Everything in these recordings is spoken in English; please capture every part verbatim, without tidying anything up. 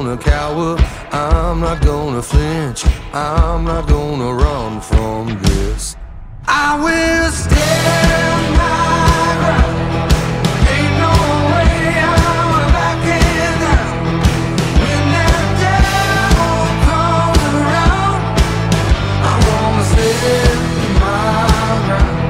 gonna cower, I'm not gonna flinch, I'm not gonna run from this. I will stand my ground. Ain't no way I'm backing down. When that devil comes around, I'm gonna stand my ground.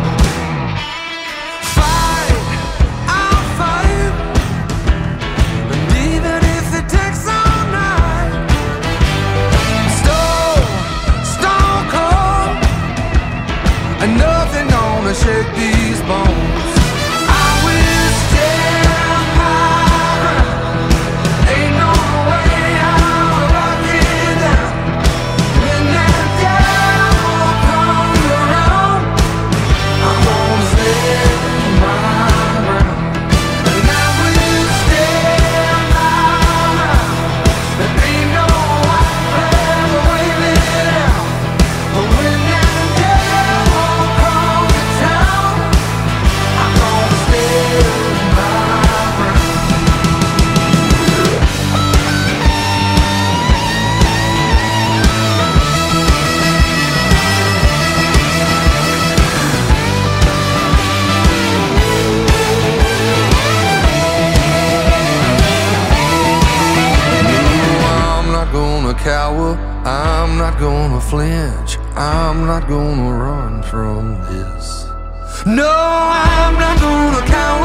Fight, I'll fight, and even if it takes all night. Stone, stone cold, and nothing gonna shake these bones. I will stand my ground. Ain't no way I'm backing down. When that devil comes around, I'm gonna stand my ground. And I will stand my ground. There ain't no white flag waving out. But when that devil comes to town, I'm gonna stand my ground. I'm not gonna cower, I'm not gonna flinch, I'm not gonna run from this. No, I'm not gonna cower.